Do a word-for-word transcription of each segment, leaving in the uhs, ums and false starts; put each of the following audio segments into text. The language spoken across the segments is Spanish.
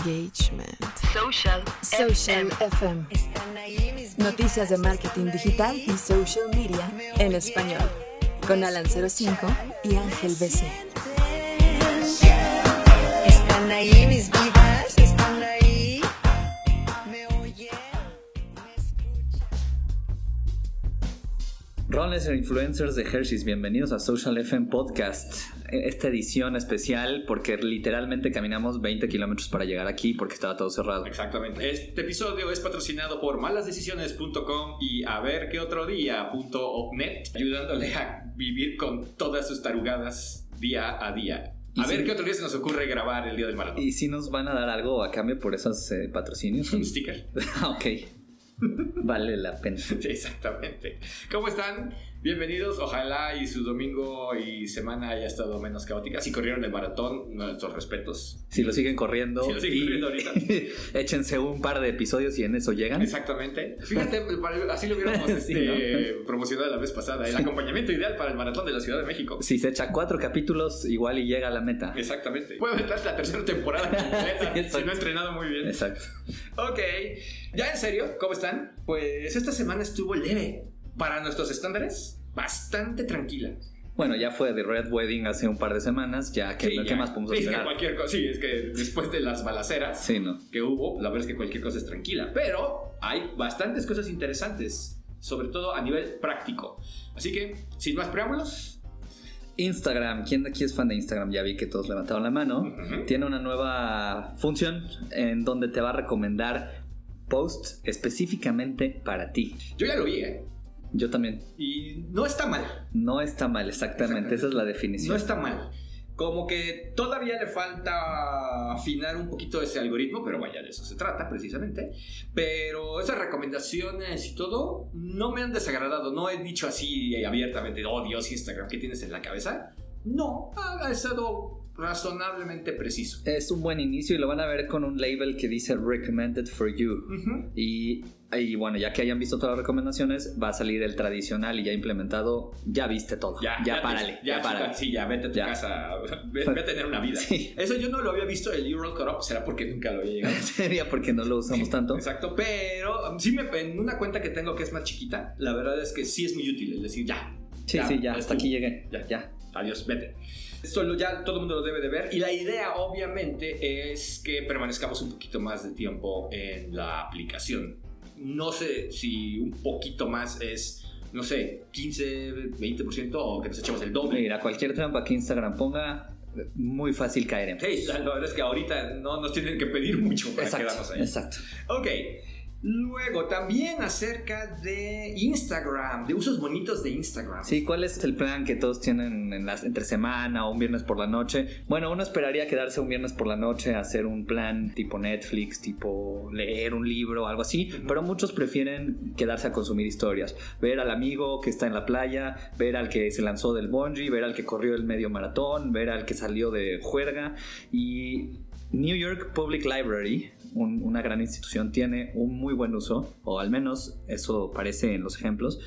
Engagement. Social, Social F M. Noticias de marketing digital y social media en español. Con Alan cero cinco y Ángel B C. Están ahí mis vidas, están ahí. Me oyen, me escuchan. Runners e influencers de Hershey's, bienvenidos a Social F M Podcast. Esta edición especial porque literalmente caminamos veinte kilómetros para llegar aquí porque estaba todo cerrado. Exactamente. Este episodio es patrocinado por malas decisiones punto com y a ver qué otro día punto net, ayudándole a vivir con todas sus tarugadas día a día. A ver si, qué otro día se nos ocurre grabar el día del maratón. ¿Y si nos van a dar algo a cambio por esos eh, patrocinios? Un sticker. Ok. Vale la pena. Sí, exactamente. ¿Cómo están? Bienvenidos. Ojalá y su domingo y semana haya estado menos caótica. Si corrieron el maratón, nuestros respetos. Si lo siguen corriendo, si lo siguen corriendo ahorita, échense un par de episodios y en eso llegan. Exactamente. Fíjate, así lo hubiéramos sí, este, ¿no? promocionado la vez pasada. El sí. acompañamiento ideal para el maratón de la Ciudad de México. Si se echa cuatro capítulos, igual y llega a la meta. Exactamente. Puede meter la tercera temporada completa sí, si no ha entrenado muy bien. Exacto. Ok. Ya en serio, ¿cómo están? Pues esta semana estuvo leve. Para nuestros estándares, bastante tranquila. Bueno, ya fue The Red Wedding hace un par de semanas. Ya, ¿qué, sí, ¿qué ya. más podemos sí, esperar? Es que cualquier cosa, sí, es que después de las balaceras sí, ¿no? que hubo, la verdad es que cualquier cosa es tranquila. Pero hay bastantes cosas interesantes, sobre todo a nivel práctico. Así que, sin más preámbulos... Instagram, ¿quién de aquí es fan de Instagram? Ya vi que todos levantaron la mano. Uh-huh. Tiene una nueva función en donde te va a recomendar posts específicamente para ti. Yo ya lo vi, ¿eh? Yo también. Y no está mal. No está mal, exactamente. exactamente. Esa es la definición. No está mal. Como que todavía le falta afinar un poquito ese algoritmo, pero vaya, de eso se trata precisamente. Pero esas recomendaciones y todo no me han desagradado. No he dicho así abiertamente, oh Dios, Instagram, ¿qué tienes en la cabeza? No, ha estado razonablemente preciso. Es un buen inicio y lo van a ver con un label que dice Recommended for You. Uh-huh. y, y bueno, ya que hayan visto todas las recomendaciones, va a salir el tradicional y ya implementado. Ya viste todo. Ya, ya, ya párale. Ya, ya párale. Sí, ya vete a tu ya. casa. Ve, ve a tener una vida. Sí. Eso yo no lo había visto, el U R L Cut Up. Será porque nunca lo había llegado. Sería porque no lo usamos tanto. Exacto. Pero sí, me, en una cuenta que tengo que es más chiquita, la verdad es que sí es muy útil. Es decir, ya. Sí, ya, sí, ya. Hasta aquí llegué. Ya, ya. Adiós, vete. Solo ya todo el mundo lo debe de ver. Y la idea, obviamente, es que permanezcamos un poquito más de tiempo en la aplicación. No sé si un poquito más es, no sé, quince, veinte por ciento o que nos echemos el doble. Mira, cualquier trampa que Instagram ponga, muy fácil caeremos. Sí, la verdad es que ahorita no nos tienen que pedir mucho para exacto, quedarnos ahí. Exacto. Ok. Luego, también acerca de Instagram, de usos bonitos de Instagram. Sí, ¿cuál es el plan que todos tienen en las, entre semana o un viernes por la noche? Bueno, uno esperaría quedarse un viernes por la noche a hacer un plan tipo Netflix, tipo leer un libro, algo así, uh-huh. Pero muchos prefieren quedarse a consumir historias. Ver al amigo que está en la playa, ver al que se lanzó del bungee, ver al que corrió el medio maratón, ver al que salió de juerga. Y New York Public Library, un, una gran institución, tiene un muy buen uso, o al menos eso parece en los ejemplos,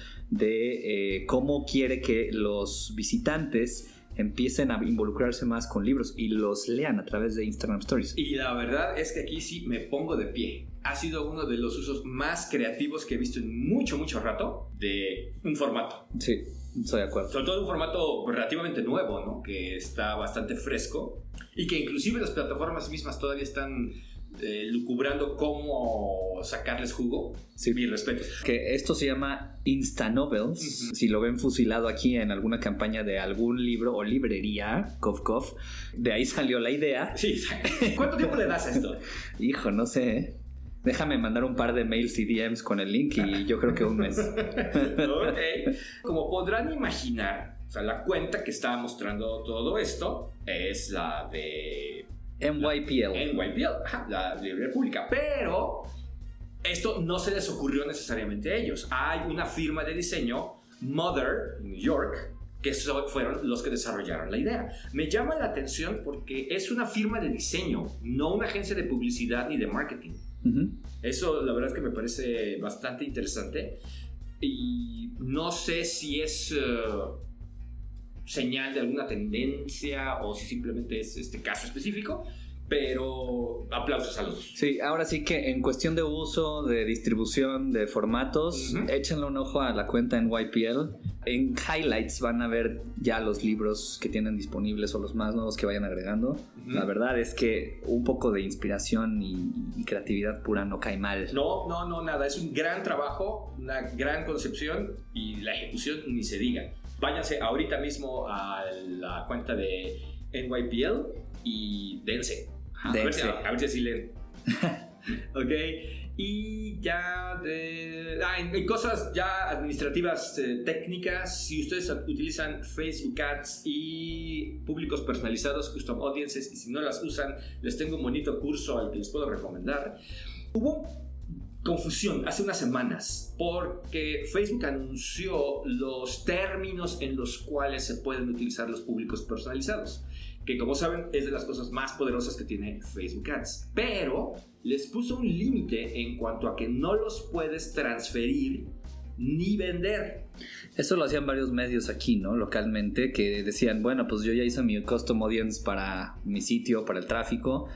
de eh, cómo quiere que los visitantes empiecen a involucrarse más con libros y los lean a través de Instagram Stories. Y la verdad es que aquí sí me pongo de pie. Ha sido uno de los usos más creativos que he visto en mucho, mucho rato de un formato. Sí, estoy de acuerdo. Sobre todo un formato relativamente nuevo, ¿no? Que está bastante fresco y que inclusive las plataformas mismas todavía están eh, lucubrando cómo sacarles jugo. Sí, mi respeto. Que esto se llama Instanovels. Uh-huh. Si lo ven fusilado aquí en alguna campaña de algún libro o librería, cof cof, de ahí salió la idea. Sí, ¿cuánto tiempo le das a esto? Hijo, no sé, ¿eh? Déjame mandar un par de mails y D Ms con el link y yo creo que un mes. Ok. Como podrán imaginar, o sea, la cuenta que está mostrando todo esto es la de N Y P L. N Y P L, ajá, la librería pública. Pero esto no se les ocurrió necesariamente a ellos. Hay una firma de diseño, Mother, New York, que fueron los que desarrollaron la idea. Me llama la atención porque es una firma de diseño, no una agencia de publicidad ni de marketing. Uh-huh. Eso la verdad es que me parece bastante interesante y no sé si es uh, señal de alguna tendencia o si simplemente es este caso específico, pero aplausos a los dos. Sí, ahora sí que en cuestión de uso, de distribución, de formatos, Uh-huh. échenle un ojo a la cuenta en Y P L. En Highlights van a ver ya los libros que tienen disponibles o los más nuevos que vayan agregando. Uh-huh. La verdad es que un poco de inspiración y, y creatividad pura no cae mal. No, no, no, nada. Es un gran trabajo, una gran concepción y la ejecución ni se diga. Váyanse ahorita mismo a la cuenta de N Y P L y dense. A ver, si, a ver si así leen. Ok. Y ya de... Ah, en, en cosas ya administrativas eh, técnicas, si ustedes utilizan Facebook Ads y públicos personalizados, Custom Audiences, y si no las usan, les tengo un bonito curso al que les puedo recomendar. Hubo confusión hace unas semanas porque Facebook anunció los términos en los cuales se pueden utilizar los públicos personalizados, que como saben es de las cosas más poderosas que tiene Facebook Ads, pero les puso un límite en cuanto a que no los puedes transferir ni vender. Eso lo hacían varios medios aquí, ¿no? Localmente, que decían, bueno, pues yo ya hice mi custom audience para mi sitio, para el tráfico,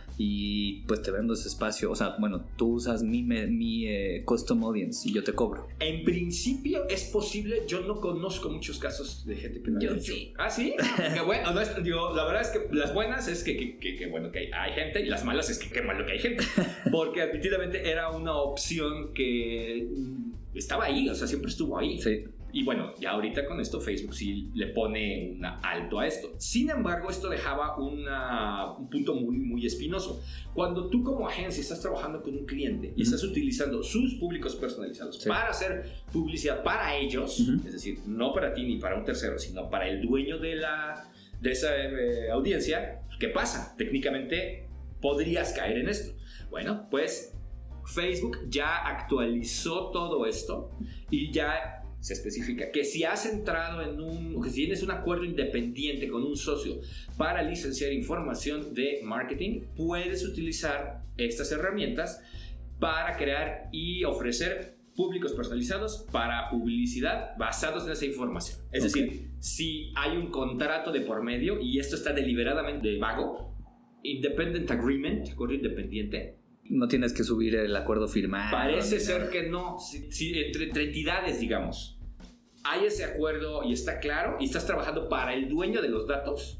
y pues te vendo ese espacio. O sea, bueno, tú usas mi, mi eh, custom audience y yo te cobro. En principio es posible, yo no conozco muchos casos de gente que lo Yo ha hecho. sí. ¿Ah, sí? Qué bueno. No es- digo, la verdad es que las buenas es que, que, que, que bueno que hay, hay gente, y las malas es que qué malo que hay gente. Porque admitidamente era una opción que mm, estaba ahí, o sea, siempre estuvo ahí. Sí. Y bueno, ya ahorita con esto Facebook sí le pone un alto a esto. Sin embargo, esto dejaba una, un punto muy, muy espinoso. Cuando tú como agencia estás trabajando con un cliente y estás utilizando sus públicos personalizados Sí. para hacer publicidad para ellos, Ujú. es decir, no para ti ni para un tercero, sino para el dueño de, la, de esa eh, audiencia, ¿qué pasa? Técnicamente podrías caer en esto. Bueno, pues Facebook ya actualizó todo esto y ya se especifica que si has entrado en un, o que si tienes un acuerdo independiente con un socio para licenciar información de marketing, puedes utilizar estas herramientas para crear y ofrecer públicos personalizados para publicidad basados en esa información. Es Ok. decir, si hay un contrato de por medio y esto está deliberadamente vago, Independent Agreement, acuerdo independiente, No tienes que subir el acuerdo firmado. parece ni ser nada. que no. Si, si entre, entre entidades, digamos, hay ese acuerdo y está claro y estás trabajando para el dueño de los datos,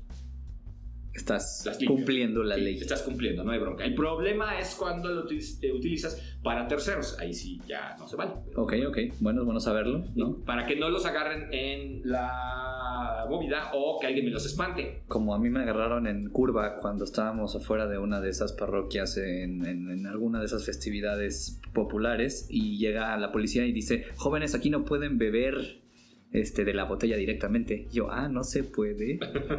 Estás las limpias. cumpliendo la Sí, ley. estás cumpliendo, no hay bronca. El problema es cuando lo utiliz- eh, utilizas para terceros. Ahí sí ya no se vale. Ok, ok. Bueno, es bueno saberlo, ¿no? Para que no los agarren en la movida o que alguien me los espante. Como a mí me agarraron en curva cuando estábamos afuera de una de esas parroquias en, en, en alguna de esas festividades populares y llega la policía y dice, jóvenes, aquí no pueden beber este, de la botella directamente. Yo, ah, no se puede.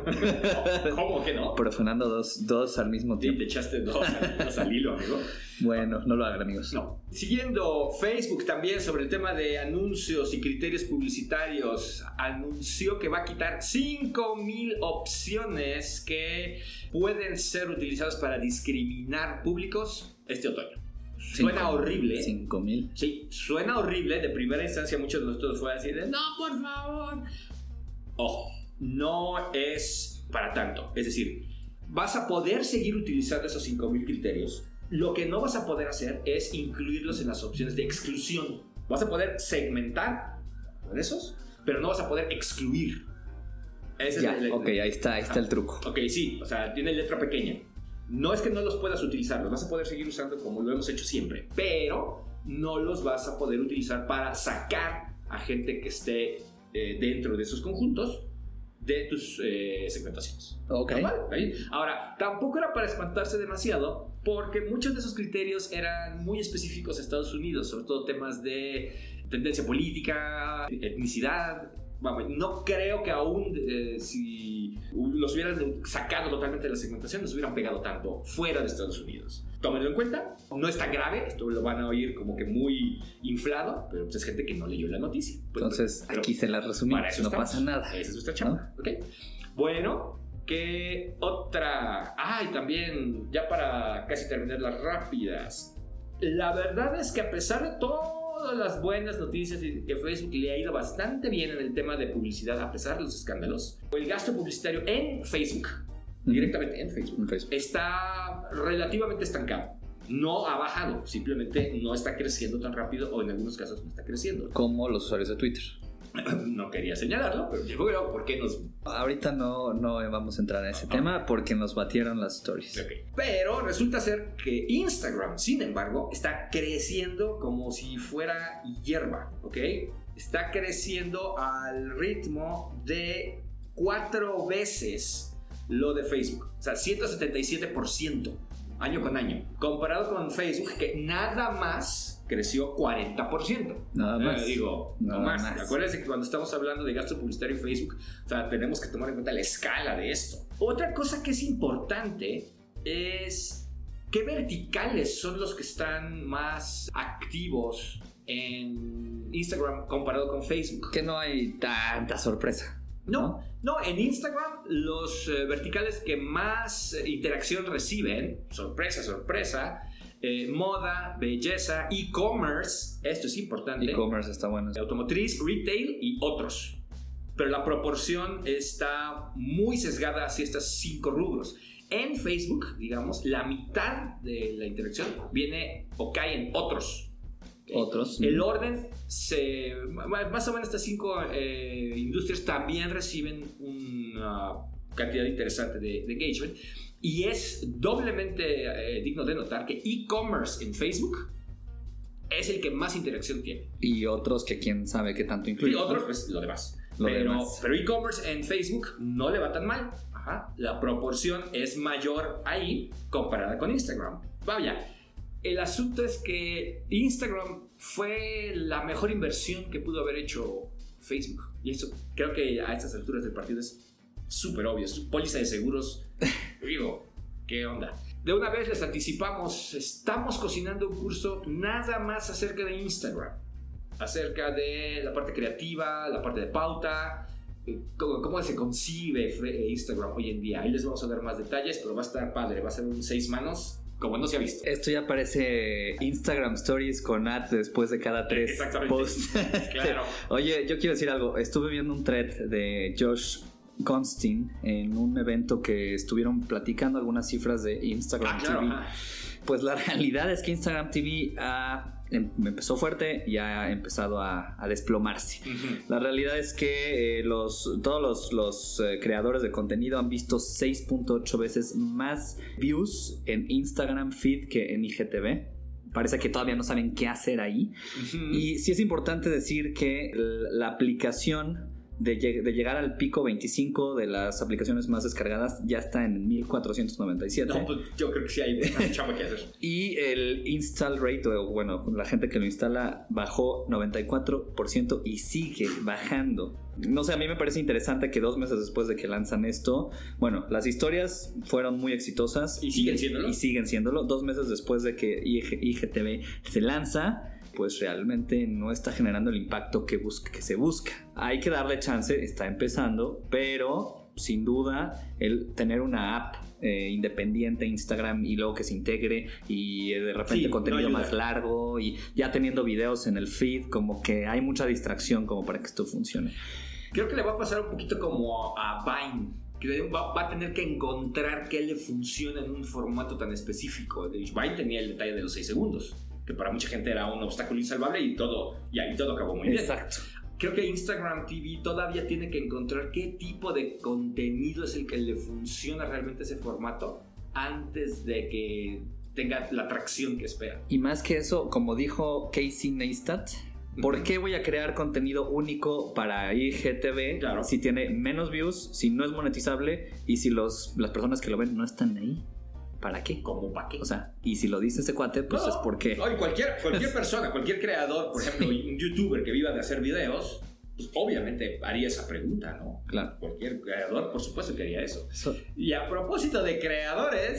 ¿Cómo que no? Profanando dos, dos al mismo Sí, tiempo. te echaste dos, dos al hilo, amigo. Bueno, no lo hagan, amigos. No. Siguiendo, Facebook también sobre el tema de anuncios y criterios publicitarios anunció que va a quitar cinco mil opciones que pueden ser utilizadas para discriminar públicos este otoño. Suena Cinco- horrible. cinco mil. Sí, suena horrible. De primera instancia muchos de nosotros fue así de, no, por favor. Ojo, no es para tanto. Es decir, vas a poder seguir utilizando esos cinco mil criterios. Lo que no vas a poder hacer es incluirlos en las opciones de exclusión. Vas a poder segmentar esos, pero no vas a poder excluir. Esa Ya, es la- la- ok, ahí está, ahí está el truco. Ok, sí, o sea, tiene letra pequeña. No es que no los puedas utilizar, los vas a poder seguir usando como lo hemos hecho siempre, pero no los vas a poder utilizar para sacar a gente que esté eh, dentro de esos conjuntos de tus eh, segmentaciones. Ok. Normal, ¿ahí? Ahora, tampoco era para espantarse demasiado, porque muchos de esos criterios eran muy específicos a Estados Unidos, sobre todo temas de tendencia política, etnicidad. Vamos, no creo que aún eh, si los hubieran sacado totalmente de la segmentación, los hubieran pegado tanto fuera de Estados Unidos. Tómenlo en cuenta, no es tan grave, esto lo van a oír como que muy inflado, pero pues es gente que no leyó la noticia. Pues, Entonces, pero aquí se las resumimos. para eso No estamos. pasa nada. Esa es nuestra chamba, ¿ok? Bueno, que otra... Ah, y también, ya para casi terminar las rápidas. La verdad es que a pesar de todas las buenas noticias y que Facebook le ha ido bastante bien en el tema de publicidad, a pesar de los escándalos, el gasto publicitario en Facebook directamente en Facebook. En Facebook. Está relativamente estancado. No ha bajado, simplemente no está creciendo tan rápido o en algunos casos no está creciendo. Como los usuarios de Twitter. No quería señalarlo, pero yo creo, ¿por qué nos...? Ahorita no, no vamos a entrar en ese Ajá. tema porque nos batieron las stories. Okay. Pero resulta ser que Instagram, sin embargo, está creciendo como si fuera hierba, ¿ok? Está creciendo al ritmo de cuatro veces lo de Facebook. O sea, ciento setenta y siete por ciento año con año. Comparado con Facebook, que nada más creció cuarenta por ciento. Nada más. Eh, digo, Nada no más. más. Acuérdense que cuando estamos hablando de gasto publicitario en Facebook, o sea, tenemos que tomar en cuenta la escala de esto. Otra cosa que es importante es qué verticales son los que están más activos en Instagram comparado con Facebook. Que no hay tanta sorpresa. No, no, en Instagram los eh, verticales que más eh, interacción reciben, sorpresa, sorpresa, eh, moda, belleza, e-commerce, esto es importante, E-commerce está bueno. automotriz, retail y otros. Pero la proporción está muy sesgada hacia estos cinco rubros. En Facebook, digamos, la mitad de la interacción viene o cae en otros. ¿Okay? Otros. El orden, se, más o menos estas cinco eh, industrias también reciben una cantidad interesante de, de engagement. Y es doblemente eh, digno de notar que e-commerce en Facebook es el que más interacción tiene. Y otros que quién sabe qué tanto incluye. Y otros, pues lo demás. Lo pero, demás. pero e-commerce en Facebook no le va tan mal. Ajá. La proporción es mayor ahí comparada con Instagram. Vaya, el asunto es que Instagram fue la mejor inversión que pudo haber hecho Facebook. Y eso creo que a estas alturas del partido es súper obvio. Su póliza de seguros, digo, ¿qué onda? De una vez les anticipamos, estamos cocinando un curso nada más acerca de Instagram. Acerca de la parte creativa, la parte de pauta, cómo, cómo se concibe Instagram hoy en día. Ahí les vamos a dar más detalles, pero va a estar padre, va a ser un seis manos como no se ha visto. Esto ya parece Instagram Stories con ad después de cada tres posts. Claro. Oye, yo quiero decir algo. Estuve viendo un thread de Josh Constin en un evento que estuvieron platicando algunas cifras de Instagram Ah, claro, T V. ajá. Pues la realidad es que Instagram T V ha, em, empezó fuerte y ha empezado a, a desplomarse. Ujú. La realidad es que eh, los, todos los, los eh, creadores de contenido han visto seis punto ocho veces más views en Instagram Feed que en I G T V. Parece que todavía no saben qué hacer ahí. Ujú. Y sí es importante decir que la aplicación de, lleg- de llegar al pico veinticinco de las aplicaciones más descargadas ya está en mil cuatrocientos noventa y siete. No, pues yo creo que sí hay una chamba que hacer. Y el install rate, o bueno, la gente que lo instala bajó noventa y cuatro por ciento y sigue bajando. No sé, a mí me parece interesante que dos meses después de que lanzan esto, bueno, las historias fueron muy exitosas. Y siguen siéndolo. Y siguen siéndolo. Dos meses después de que I G T V se lanza, pues realmente no está generando el impacto que, busca, que se busca. Hay que darle chance, está empezando, pero sin duda el tener una app eh, independiente Instagram y luego que se integre y eh, de repente Sí, contenido no ayuda. más largo y ya teniendo videos en el feed, como que hay mucha distracción como para que esto funcione. Creo que le va a pasar un poquito como a Vine, que va, va a tener que encontrar qué le funciona en un formato tan específico. Vine tenía el detalle de los seis segundos, que para mucha gente era un obstáculo insalvable y todo, y ahí todo acabó muy bien. Exacto. Creo que Instagram T V todavía tiene que encontrar qué tipo de contenido es el que le funciona realmente a ese formato antes de que tenga la atracción que espera. Y más que eso, como dijo Casey Neistat, ¿por Ujú. qué voy a crear contenido único para I G T V Claro. si tiene menos views, si no es monetizable y si los, las personas que lo ven no están ahí? ¿Para qué? ¿Cómo para qué? O sea, y si lo dice ese cuate, pues No, es porque... no, y cualquier, cualquier persona, cualquier creador, por ejemplo, un youtuber que viva de hacer videos, pues obviamente haría esa pregunta, ¿no? Claro. Cualquier creador, por supuesto que haría eso. Eso- Y a propósito de creadores,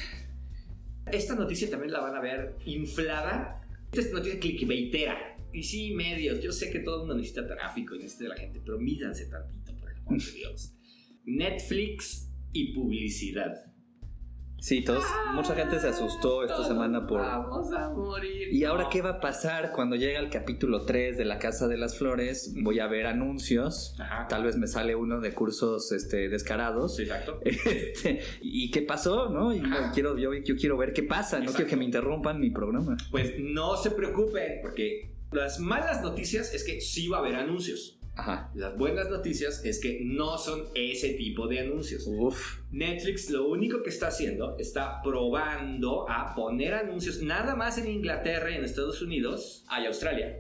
esta noticia también la van a ver inflada. Esta es noticia clickbaitera. Y sí, medios, yo sé que todo el mundo necesita tráfico y necesita la gente, pero mídanse tantito, por el amor de Dios. Netflix y publicidad. Sí, todos, mucha gente se asustó esta Todos semana por... Vamos a morir. ¿Y ahora No. qué va a pasar cuando llega el capítulo tres de La Casa de las Flores? Voy a ver anuncios. Ajá. Tal vez me sale uno de cursos este, descarados. Sí, exacto. Este, ¿y qué pasó? ¿No? Y Ajá. quiero, yo, yo quiero ver qué pasa. No Exacto. quiero que me interrumpan mi programa. Pues no se preocupen, porque las malas noticias es que sí va a haber anuncios. Ajá. Las buenas noticias es que no son ese tipo de anuncios. Uf. Netflix lo único que está haciendo, está probando a poner anuncios nada más en Inglaterra y en Estados Unidos, y Australia.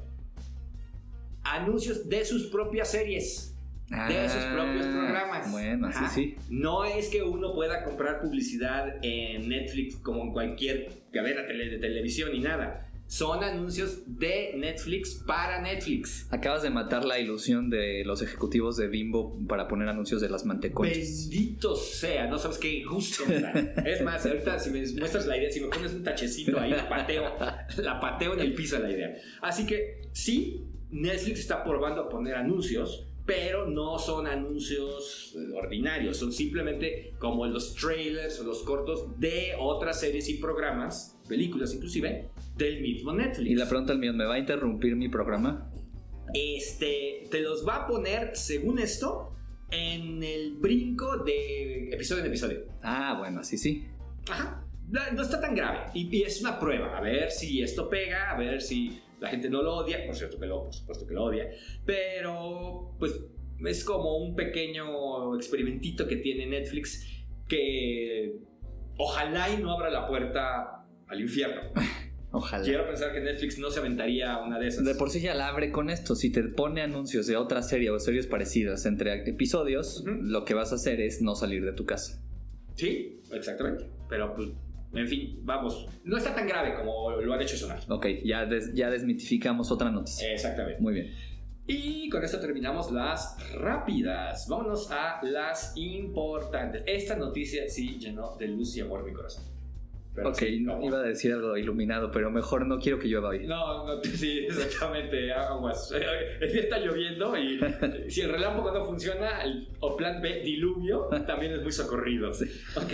Anuncios de sus propias series, de sus propios programas. Bueno, sí, Ajá. sí. No es que uno pueda comprar publicidad en Netflix como en cualquier cadena tele- de televisión ni nada. Son anuncios de Netflix para Netflix. Acabas de matar la ilusión de los ejecutivos de Bimbo para poner anuncios de las manteconchas. Bendito sea, no sabes qué gusto me da. Es más, ahorita si me muestras la idea, si me pones un tachecito ahí, la pateo, la pateo en el piso la idea. Así que sí, Netflix está probando a poner anuncios, pero no son anuncios ordinarios, son simplemente como los trailers o los cortos de otras series y programas, películas inclusive, del mismo Netflix. Y la pregunta al mío, ¿me va a interrumpir mi programa? Este, te los va a poner, según esto, en el brinco de episodio en episodio. Ah, bueno, sí, sí. Ajá. No, no está tan grave. Y, y es una prueba. A ver si esto pega, a ver si la gente no lo odia. Por cierto que lo, por supuesto que lo odia. Pero, pues, es como un pequeño experimentito que tiene Netflix que ojalá y no abra la puerta al infierno. Ojalá. Quiero pensar que Netflix no se aventaría una de esas. De por sí ya la abre con esto. Si te pone anuncios de otra serie o series parecidas entre episodios, Ujú. lo que vas a hacer es no salir de tu casa. Sí, exactamente. Pero, pues, en fin, vamos. No está tan grave como lo han hecho sonar. Ok, ya, des- ya desmitificamos otra noticia. Exactamente. Muy bien. Y con esto terminamos las rápidas. Vámonos a las importantes. Esta noticia sí llenó de luz y amor mi corazón. Pero Ok, sí, ¿cómo? iba a decir algo iluminado, pero mejor no quiero que llueva hoy. No, no, sí, exactamente, aguas. El día está lloviendo y si el relámpago no funciona, el, o plan B, diluvio, también es muy socorrido. Sí. Ok.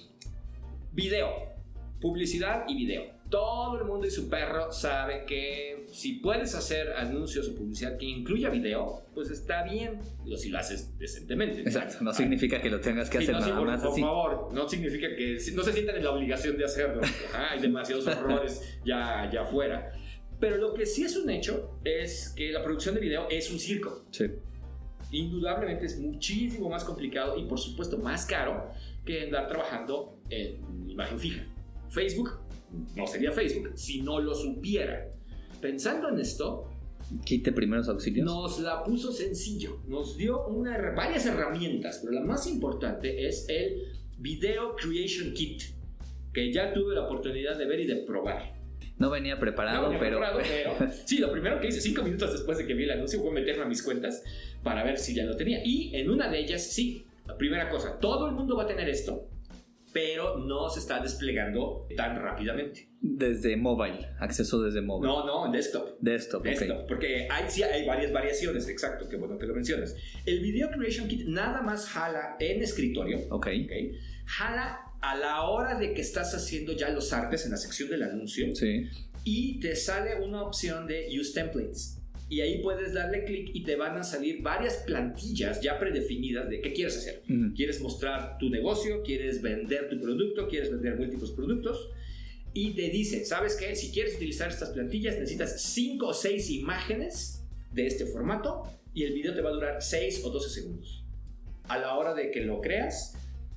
Video. Publicidad y video. Todo el mundo y su perro sabe que si puedes hacer anuncios o publicidad que incluya video, pues está bien. Digo, si lo haces decentemente. Exacto, no significa que lo tengas que Sí, hacer no, sí, nada por, más por así. favor, no significa que no se sientan en la obligación de hacerlo. Ajá, hay demasiados horrores ya, ya afuera. Pero lo que sí es un hecho es que la producción de video es un circo. Sí. Indudablemente es muchísimo más complicado y por supuesto más caro que andar trabajando en imagen fija. Facebook no sería Facebook si no lo supiera. Pensando en esto, Quite primeros auxilios. nos la puso sencillo. Nos dio una, varias herramientas, pero la más importante es el Video Creation Kit, que ya tuve la oportunidad de ver y de probar. No venía preparado, No, no, pero... preparado, pero sí, lo primero que hice cinco minutos después de que vi el anuncio fue meterme a mis cuentas para ver si ya lo tenía. Y en una de ellas, sí, la primera cosa, todo el mundo va a tener esto, pero no se está desplegando tan rápidamente. Desde mobile, acceso desde mobile. No, no, en desktop. Desktop, Desktop, ok. porque hay, sí hay varias variaciones, exacto, qué bueno que lo mencionas. El Video Creation Kit nada más jala en escritorio, Ok. ¿ok? Jala a la hora de que estás haciendo ya los artes en la sección del anuncio Sí. y te sale una opción de Use Templates. Y ahí puedes darle clic y te van a salir varias plantillas ya predefinidas de qué quieres hacer. Mm. ¿Quieres mostrar tu negocio? ¿Quieres vender tu producto? ¿Quieres vender múltiples productos? Y te dice, ¿sabes qué? Si quieres utilizar estas plantillas necesitas cinco o seis imágenes de este formato y el video te va a durar seis o doce segundos. A la hora de que lo creas,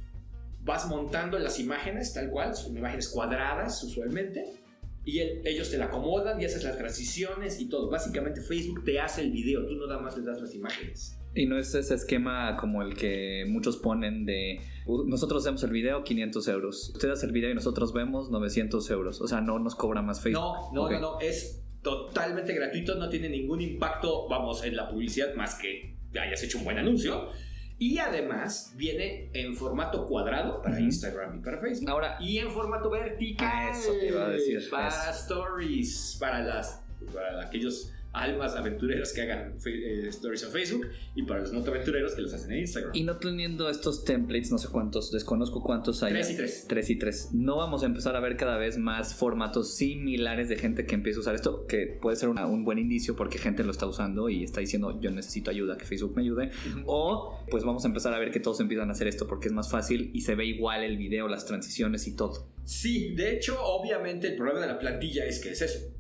vas montando las imágenes tal cual, son imágenes cuadradas usualmente, y el- ellos te la acomodan y haces las transiciones y todo. Básicamente Facebook te hace el video, tú nada más le das las imágenes. Y no es ese esquema como el que muchos ponen de "Uh, nosotros hacemos el video, quinientos euros. Usted hace el video y nosotros vemos novecientos euros. O sea, no nos cobra más Facebook. No, no, Ok. no, no, es totalmente gratuito, no tiene ningún impacto, vamos, en la publicidad más que hayas hecho un buen anuncio. Y además viene en formato cuadrado para Ujú. Instagram y para Facebook. Ahora, Y en formato vertical. Ah, eso te iba a decir, Para eso. stories, para las para aquellos almas aventureras que hagan eh, stories en Facebook y para los no aventureros que los hacen en Instagram. Y no teniendo estos templates, no sé cuántos, desconozco cuántos hay. Tres y tres. Tres y tres. No vamos a empezar a ver cada vez más formatos similares de gente que empieza a usar esto, que puede ser una, un buen indicio porque gente lo está usando y está diciendo yo necesito ayuda, que Facebook me ayude. Uh-huh. O pues vamos a empezar a ver que todos empiezan a hacer esto porque es más fácil y se ve igual el video, las transiciones y todo. Sí, de hecho, obviamente el problema de la plantilla es que es eso.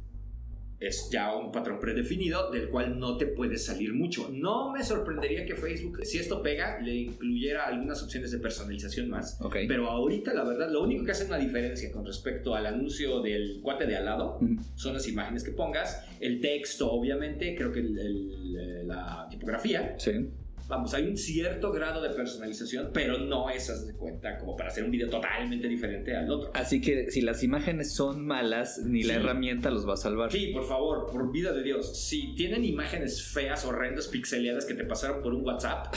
Es ya un patrón predefinido del cual no te puedes salir mucho. No me sorprendería que Facebook, si esto pega, le incluyera algunas opciones de personalización más. Okay. Pero ahorita, la verdad, lo único que hace una diferencia con respecto al anuncio del cuate de al lado uh-huh. son las imágenes que pongas, el texto, obviamente, creo que el, el, la tipografía. Sí. Vamos, hay un cierto grado de personalización, pero no esas de cuenta como para hacer un video totalmente diferente al otro. Así que si las imágenes son malas, ni sí. la herramienta los va a salvar. Sí, por favor, por vida de Dios. Si tienen imágenes feas, horrendas, pixeleadas que te pasaron por un WhatsApp,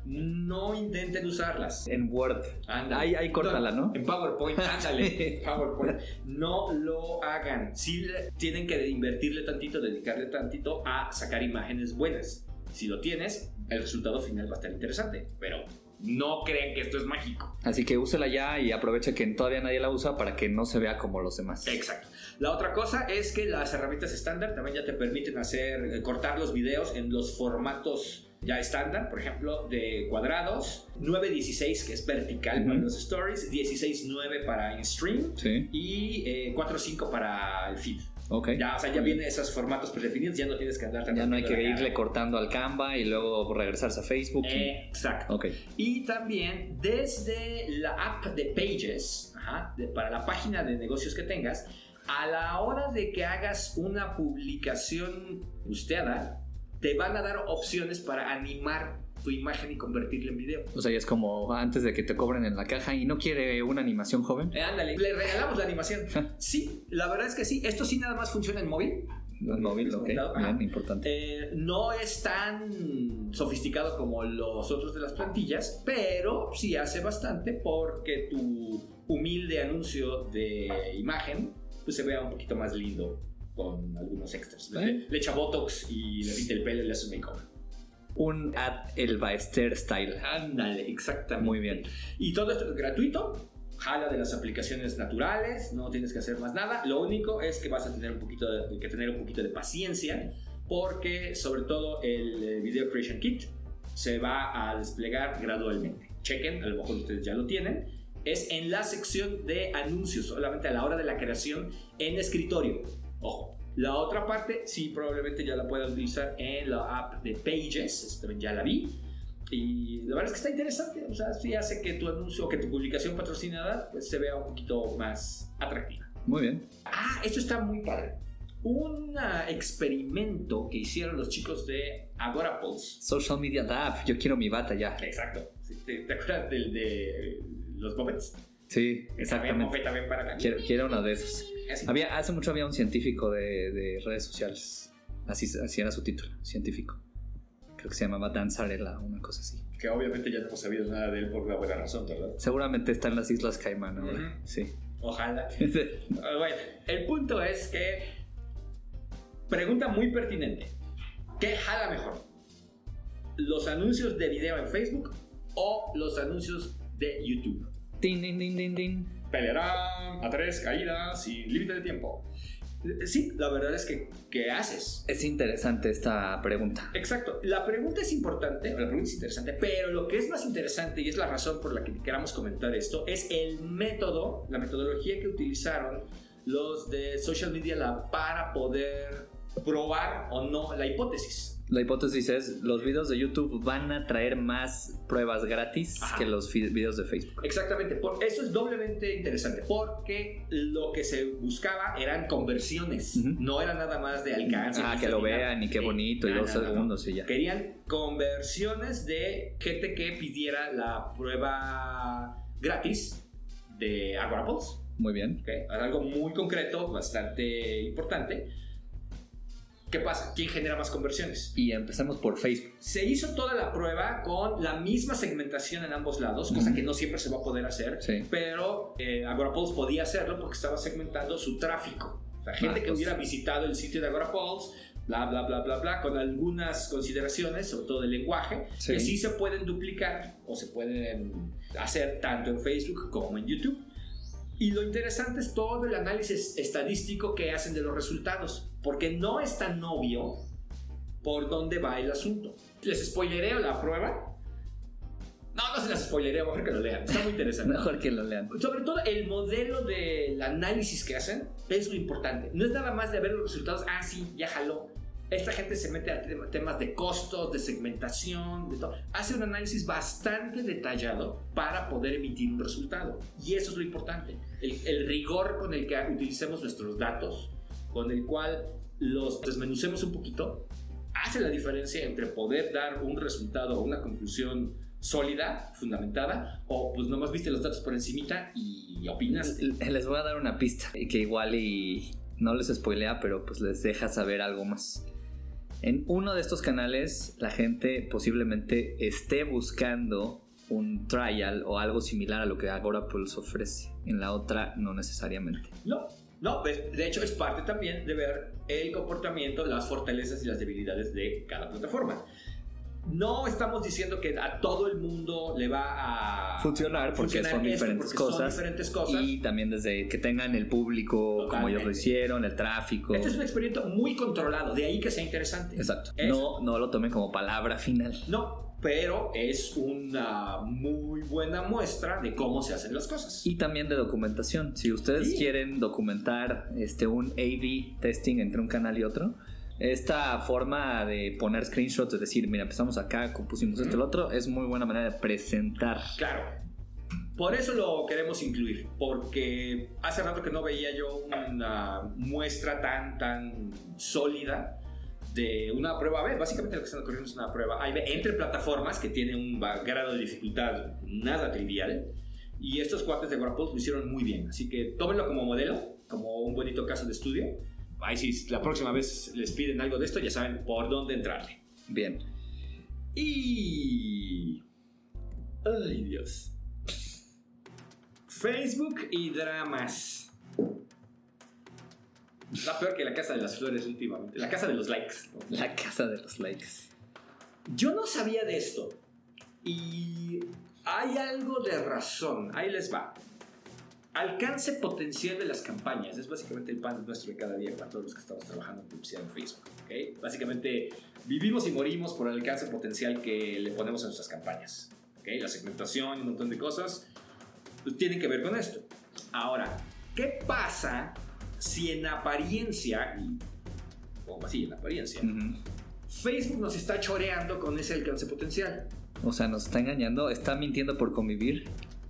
no intenten usarlas. En Word. Ahí, ahí córtala, ¿no? En PowerPoint, ándale. PowerPoint. No lo hagan. Sí tienen que invertirle tantito, dedicarle tantito a sacar imágenes buenas. Si lo tienes, el resultado final va a estar interesante, pero no crean que esto es mágico. Así que úsela ya y aprovecha que todavía nadie la usa para que no se vea como los demás. Exacto. La otra cosa es que las herramientas estándar también ya te permiten hacer, eh, cortar los videos en los formatos ya estándar, por ejemplo, de cuadrados, nueve dieciséis que es vertical uh-huh. para los stories, dieciséis nueve para in-stream sí. y eh, cuatro cinco para el feed. Okay. Ya, o sea, ya vienen esos formatos predefinidos, ya no tienes que andar tan ya no hay que irle cortando al Canva y luego regresarse a Facebook. Eh, y... Exacto. Okay. Y también desde la app de Pages, ajá, de, para la página de negocios que tengas, a la hora de que hagas una publicación busteada, te van a dar opciones para animar tu imagen y convertirla en video. O sea, ya es como antes de que te cobren en la caja y no quiere una animación joven. Eh, ándale, le regalamos la animación. Sí, la verdad es que sí. Esto sí nada más funciona en móvil. En móvil, ok, bien, importante. Eh, no es tan sofisticado como los otros de las plantillas, pero sí hace bastante porque tu humilde anuncio de imagen pues se vea un poquito más lindo con algunos extras. ¿Eh? Le, le echa botox y le pinta el pelo y le hace un makeover. Un ad el Baester style. Ándale, exactamente. Muy bien. Y todo esto es gratuito. Jala de las aplicaciones naturales. No tienes que hacer más nada. Lo único es que vas a tener un poquito de, que tener un poquito de paciencia. Porque sobre todo el Video Creation Kit se va a desplegar gradualmente. Chequen, a lo mejor ustedes ya lo tienen. Es en la sección de anuncios. Solamente a la hora de la creación en escritorio. Ojo. La otra parte, sí, probablemente ya la puedan utilizar en la app de Pages. Esta también ya la vi. Y la verdad es que está interesante. O sea, sí hace que tu anuncio o que tu publicación patrocinada pues, se vea un poquito más atractiva. Muy bien. Ah, esto está muy padre. Un experimento que hicieron los chicos de Agora Pulse. Social Media Lab. Yo quiero mi bata ya. Exacto. ¿Te, te acuerdas del de los Muppets? Sí, exactamente. También para quiero, quiero una de esas. Había, hace mucho había un científico de, de redes sociales. Así, así era su título, científico. Creo que se llamaba Dan Zarella, una cosa así. Que obviamente ya no hemos sabido nada de él por una buena razón, ¿verdad? Seguramente está en las Islas Caimán ahora. Uh-huh. Sí. Ojalá. Bueno, el punto es que... Pregunta muy pertinente. ¿Qué jala mejor? ¿Los anuncios de video en Facebook o los anuncios de YouTube? Din, din, din, din, din. Pelearán a tres caídas sin límite de tiempo. Sí, la verdad es que ¿qué haces? Es interesante esta pregunta. Exacto, la pregunta es importante, la pregunta es interesante, pero lo que es más interesante y es la razón por la que queramos comentar esto es el método, la metodología que utilizaron los de Social Media Lab para poder probar o no la hipótesis. La hipótesis es, los videos de YouTube van a traer más pruebas gratis Ajá. que los videos de Facebook. Exactamente, por eso es doblemente interesante, porque lo que se buscaba eran conversiones, uh-huh. no era nada más de alcance. Ah, que lo vean y qué bonito, eh, y dos no, segundos no. y ya. Querían conversiones de gente que pidiera la prueba gratis de Agora Pulse. Muy bien. Okay. Algo muy concreto, bastante importante. ¿Qué pasa? ¿Quién genera más conversiones? Y empezamos por Facebook. Se hizo toda la prueba con la misma segmentación en ambos lados, cosa uh-huh. que no siempre se va a poder hacer, sí. pero eh, Agora Pulse podía hacerlo porque estaba segmentando su tráfico. O sea, gente ah, que pues... hubiera visitado el sitio de Agora Pulse bla, bla, bla, bla, bla, con algunas consideraciones, sobre todo del lenguaje, Sí. que sí se pueden duplicar o se pueden hacer tanto en Facebook como en YouTube. Y lo interesante es todo el análisis estadístico que hacen de los resultados, porque no es tan obvio por dónde va el asunto. ¿Les spoilereo la prueba? No, no se las spoilereo, mejor que lo lean. Está muy interesante. Mejor que lo lean. Sobre todo el modelo del análisis que hacen es lo importante. No es nada más de ver los resultados, ah, sí, ya jaló. Esta gente se mete a tem- temas de costos, de segmentación, de todo. Hace un análisis bastante detallado para poder emitir un resultado. Y eso es lo importante. El, el rigor con el que utilicemos nuestros datos, con el cual los desmenucemos un poquito, hace la diferencia entre poder dar un resultado o una conclusión sólida, fundamentada, o pues nomás viste los datos por encimita y opinaste. Les voy a dar una pista que igual y no les spoilea, pero pues les deja saber algo más. En uno de estos canales la gente posiblemente esté buscando un trial o algo similar a lo que Agora Pulse ofrece. En la otra no necesariamente. No, no, pues, de hecho es parte también de ver el comportamiento, las fortalezas y las debilidades de cada plataforma. No estamos diciendo que a todo el mundo le va a Funcionar porque funcionar son esto, diferentes porque cosas. son diferentes cosas. Y también desde que tengan el público como ellos lo Totalmente. hicieron, el tráfico. Este es un experimento muy controlado, de ahí que sea interesante. Exacto. Es- No, no lo tomen como palabra final. No, pero es una muy buena muestra de cómo se hacen las cosas. Y también de documentación. Si ustedes Sí. quieren documentar este, un A B testing entre un canal y otro, esta forma de poner screenshots, de decir, mira, empezamos acá, compusimos esto y lo otro, es muy buena manera de presentar. Claro. Por eso lo queremos incluir, porque hace rato que no veía yo una muestra tan, tan sólida de una prueba A B. Básicamente lo que están ocurriendo es una prueba A y B entre plataformas que tiene un ba- grado de dificultad nada trivial. Y estos cuates de Agorapulse lo hicieron muy bien. Así que tómenlo como modelo, como un bonito caso de estudio. Ahí sí, la próxima vez les piden algo de esto, ya saben por dónde entrarle. Bien. Y... Ay, Dios. Facebook y dramas. Está peor que la Casa de las Flores últimamente. La Casa de los Likes, ¿no? La casa de los likes. Yo no sabía de esto. Y hay algo de razón. Ahí les va. Alcance potencial de las campañas. Es básicamente el pan nuestro de cada día para todos los que estamos trabajando en publicidad en Facebook. ¿Okay? Básicamente vivimos y morimos por el alcance potencial que le ponemos a nuestras campañas. ¿Okay? La segmentación y un montón de cosas pues, tienen que ver con esto. Ahora, ¿qué pasa si en apariencia, y, o así en apariencia, Ujú. Facebook nos está choreando con ese alcance potencial? O sea, nos está engañando, está mintiendo por convivir.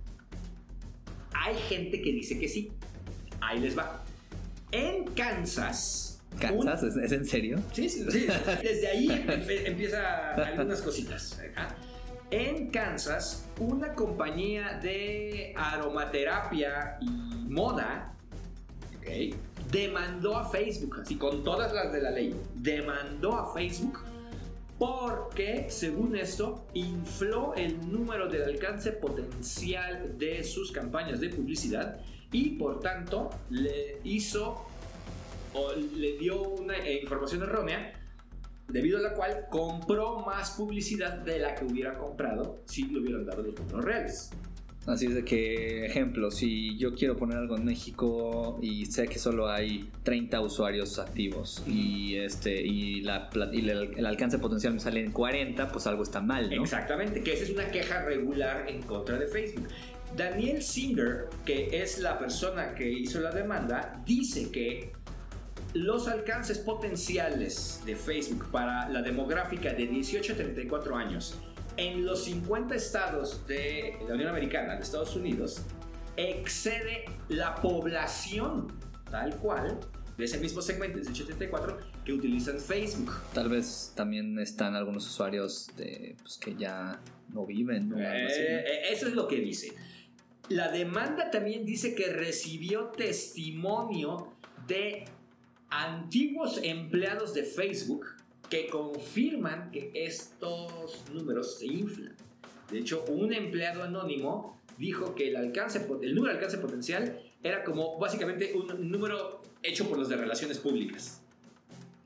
Hay gente que dice que sí. Ahí les va. En Kansas. ¿Kansas? un- ¿Es, es en serio? Sí, sí, sí. Desde ahí empe- empieza algunas cositas. Ajá. En Kansas, una compañía de aromaterapia y moda, ok, demandó a Facebook, así con todas las de la ley, demandó a Facebook porque, según esto, infló el número del alcance potencial de sus campañas de publicidad y, por tanto, le hizo o le dio una eh, información errónea, debido a la cual compró más publicidad de la que hubiera comprado si le hubieran dado los números reales. Así es de que, ejemplo, si yo quiero poner algo en México y sé que solo hay treinta usuarios activos y este y, la, pla- y el, el alcance potencial me sale en cuarenta, pues algo está mal, ¿no? Exactamente, que esa es una queja regular en contra de Facebook. Daniel Singer, que es la persona que hizo la demanda, dice que los alcances potenciales de Facebook para la demográfica de dieciocho a treinta y cuatro años en los cincuenta estados de la Unión Americana, de Estados Unidos, excede la población tal cual de ese mismo segmento de dieciocho a treinta y cuatro que utilizan Facebook. Tal vez también están algunos usuarios de, pues, que ya no viven o algo así. Eh, eh, eso es lo que dice. La demanda también dice que recibió testimonio de antiguos empleados de Facebook que confirman que estos números se inflan. De hecho, un empleado anónimo dijo que el, alcance, el número de alcance potencial era como básicamente un número hecho por los de relaciones públicas.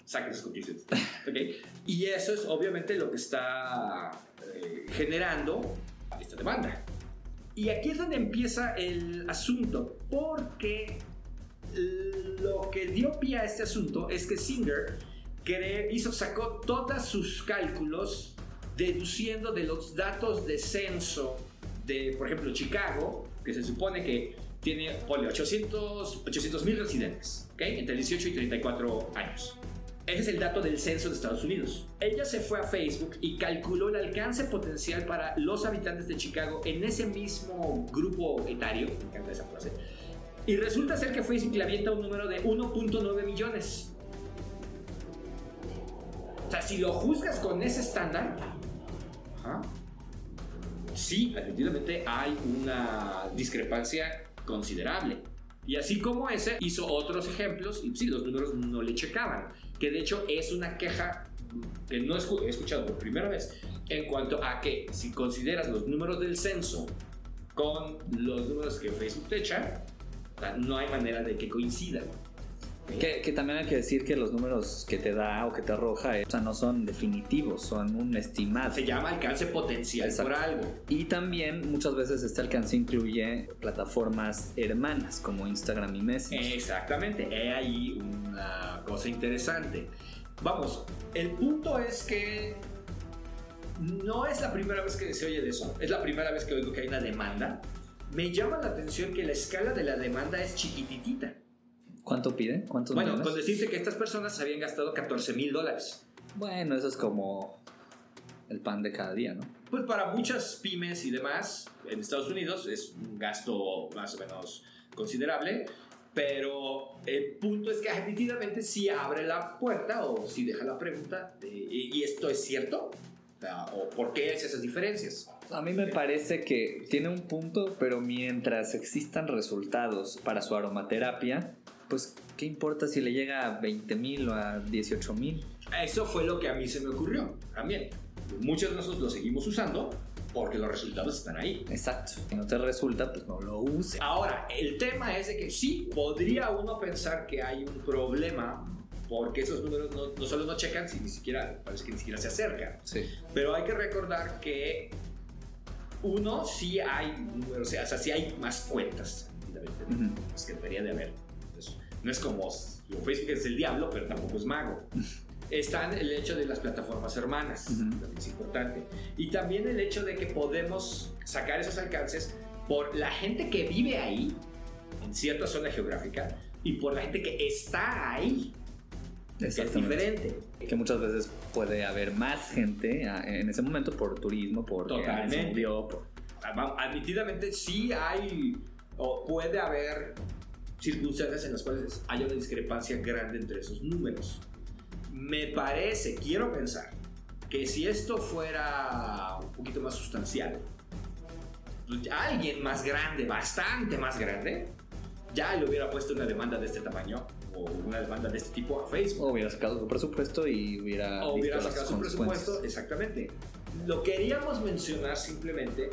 Saquen sus conclusiones. ¿Okay? Y eso es obviamente lo que está eh, generando esta demanda. Y aquí es donde empieza el asunto, porque lo que dio pie a este asunto es que Singer cree, hizo, sacó todos sus cálculos deduciendo de los datos de censo de, por ejemplo, Chicago, que se supone que tiene, ponle, ochocientos mil residentes, ¿okay? Entre dieciocho y treinta y cuatro años. Ese es el dato del censo de Estados Unidos. Ella se fue a Facebook y calculó el alcance potencial para los habitantes de Chicago en ese mismo grupo etario. Me encanta esa frase. Y resulta ser que Facebook le avienta un número de uno punto nueve millones. O sea, si lo juzgas con ese estándar, ajá, sí, definitivamente hay una discrepancia considerable. Y así como ese, hizo otros ejemplos y sí, los números no le checaban. Que de hecho es una queja que no he escuchado por primera vez en cuanto a que si consideras los números del censo con los números que Facebook te echa, no hay manera de que coincidan. Que, que también hay que decir que los números que te da o que te arroja, eh, o sea, no son definitivos, son un estimado. Se llama alcance potencial. Exacto. Por algo. Y también muchas veces este alcance incluye plataformas hermanas como Instagram y Messenger. Exactamente, he ahí una cosa interesante. Vamos, el punto es que no es la primera vez que se oye de eso, es la primera vez que oigo que hay una demanda. Me llama la atención que la escala de la demanda es chiquititita. ¿Cuánto piden? ¿Cuántos Bueno, millones? con decirte que estas personas habían gastado catorce mil dólares. Bueno, eso es como el pan de cada día, ¿no? Pues para muchas pymes y demás, en Estados Unidos es un gasto más o menos considerable, pero el punto es que nítidamente sí abre la puerta o sí deja la pregunta de, ¿y esto es cierto? O sea, ¿o por qué es esas diferencias? A mí me parece que tiene un punto, pero mientras existan resultados para su aromaterapia, pues, ¿qué importa si le llega a veinte mil o a dieciocho mil? Eso fue lo que a mí se me ocurrió también. Muchos de nosotros lo seguimos usando porque los resultados están ahí. Exacto. Si no te resulta, pues no lo uses. Ahora, el tema es de que sí, podría uno pensar que hay un problema porque esos números no, no solo no checan, sino ni siquiera, parece que ni siquiera se acercan. Sí. Pero hay que recordar que uno, sí hay números, o sea, sí hay más cuentas, uh-huh. Pues que debería de haber. Pues, no es como Facebook es el diablo, pero tampoco es mago. Está el hecho de las plataformas hermanas, uh-huh. También es importante. Y también el hecho de que podemos sacar esos alcances por la gente que vive ahí, en cierta zona geográfica, y por la gente que está ahí. Es diferente. Que muchas veces puede haber más gente en ese momento por turismo, por totalmente. Murió, por... Admitidamente sí hay o puede haber circunstancias en las cuales haya una discrepancia grande entre esos números. Me parece, quiero pensar, que si esto fuera un poquito más sustancial, pues alguien más grande, bastante más grande, ya le hubiera puesto una demanda de este tamaño o una demanda de este tipo a Facebook. O hubiera sacado su presupuesto y hubiera... O hubiera sacado su presupuesto, exactamente. Lo queríamos mencionar simplemente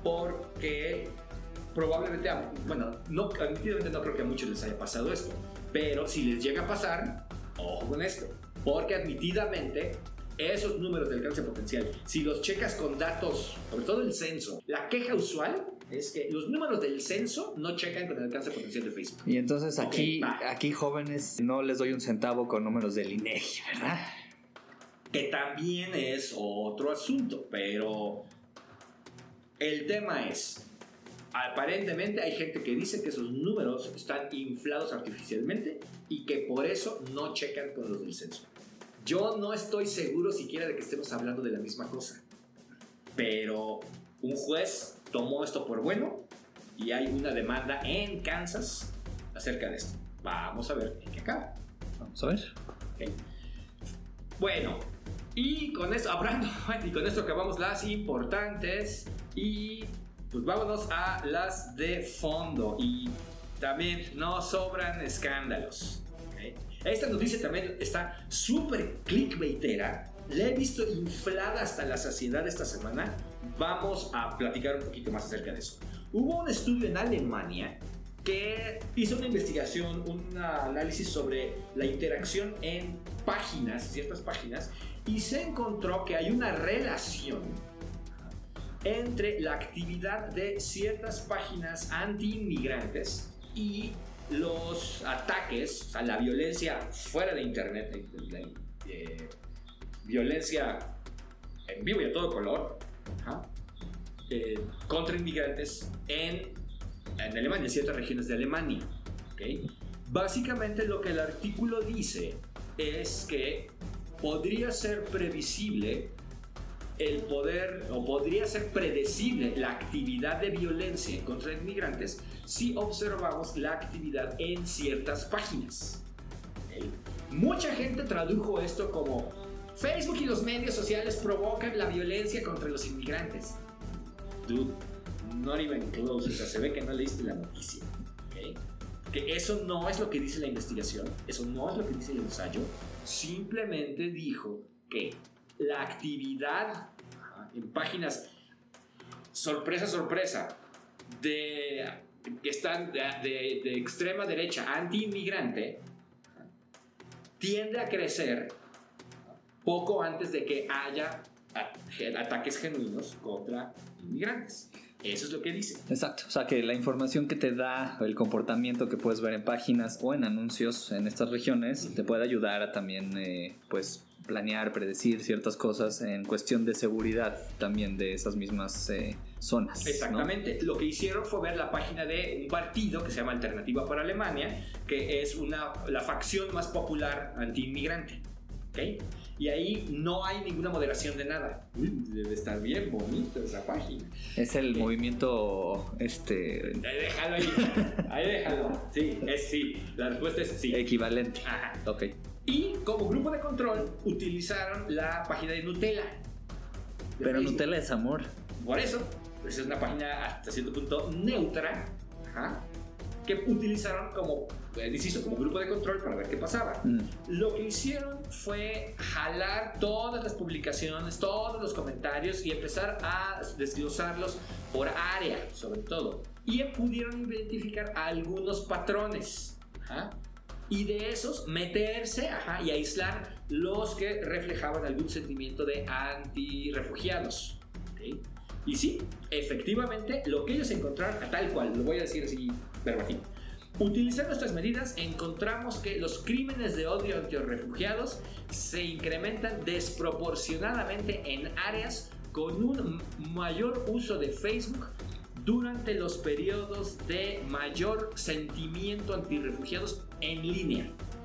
porque probablemente, bueno, no, admitidamente no creo que a muchos les haya pasado esto, pero si les llega a pasar, ojo con esto, porque admitidamente esos números de alcance potencial, si los checas con datos, sobre todo el censo, la queja usual es que los números del censo no checan con el alcance potencial de Facebook. Y entonces aquí, okay, aquí jóvenes, no les doy un centavo con números del INEGI, ¿verdad? Que también es otro asunto, pero el tema es, aparentemente hay gente que dice que esos números están inflados artificialmente y que por eso no checan con los del censo. Yo no estoy seguro siquiera de que estemos hablando de la misma cosa, pero un juez tomó esto por bueno y hay una demanda en Kansas acerca de esto. Vamos a ver en qué acaba. Vamos a ver. Okay. Bueno, y con esto, hablando, y con esto acabamos las importantes y pues vámonos a las de fondo. Y también no sobran escándalos. Okay. Esta noticia también está súper clickbaitera. La he visto inflada hasta la saciedad esta semana. Vamos a platicar un poquito más acerca de eso. Hubo un estudio en Alemania que hizo una investigación, un análisis sobre la interacción en páginas, ciertas páginas, y se encontró que hay una relación entre la actividad de ciertas páginas anti-inmigrantes y los ataques, o sea, la violencia fuera de internet, la, la, eh, violencia en vivo y a todo color, ¿ja? eh, contra inmigrantes en, en Alemania, en ciertas regiones de Alemania. ¿Okay? Básicamente lo que el artículo dice es que podría ser previsible el poder, o podría ser predecible la actividad de violencia contra inmigrantes si observamos la actividad en ciertas páginas. ¿Okay? Mucha gente tradujo esto como Facebook y los medios sociales provocan la violencia contra los inmigrantes. Dude, not even close. O sea, se ve que no leíste la noticia. ¿Okay? Que eso no es lo que dice la investigación, eso no es lo que dice el ensayo. Simplemente dijo que la actividad en páginas, sorpresa, sorpresa, de, que están de, de, de extrema derecha anti-inmigrante, tiende a crecer poco antes de que haya ataques genuinos contra inmigrantes. Eso es lo que dice. Exacto, o sea que la información que te da, el comportamiento que puedes ver en páginas o en anuncios en estas regiones te puede ayudar a también eh, pues planear, predecir ciertas cosas en cuestión de seguridad también de esas mismas eh, zonas. Exactamente, ¿no? Lo que hicieron fue ver la página de un partido que se llama Alternativa para Alemania, que es una, la facción más popular anti-inmigrante. ¿Okay? Y ahí no hay ninguna moderación de nada. Uy, debe estar bien bonito esa página. Es el ¿Okay? movimiento este Ahí déjalo ahí. Ahí déjalo. Sí, es sí. La respuesta es sí. Equivalente. Ajá. Ok. Y como grupo de control utilizaron la página de Nutella. De Pero Facebook. Nutella es amor. Por eso, pues es una página hasta cierto punto neutra. Ajá. Que utilizaron como, insisto, como grupo de control para ver qué pasaba. Mm. Lo que hicieron fue jalar todas las publicaciones, todos los comentarios y empezar a desglosarlos por área, sobre todo. Y pudieron identificar algunos patrones. Ajá. Y de esos meterse ajá, y aislar los que reflejaban algún sentimiento de anti-refugiados. ¿Okay? Y sí, efectivamente, lo que ellos encontraron, a tal cual, lo voy a decir así verbatim. Utilizando estas medidas, encontramos que los crímenes de odio ante los refugiados se incrementan desproporcionadamente en áreas con un mayor uso de Facebook durante los periodos de mayor sentimiento antirrefugiados en línea.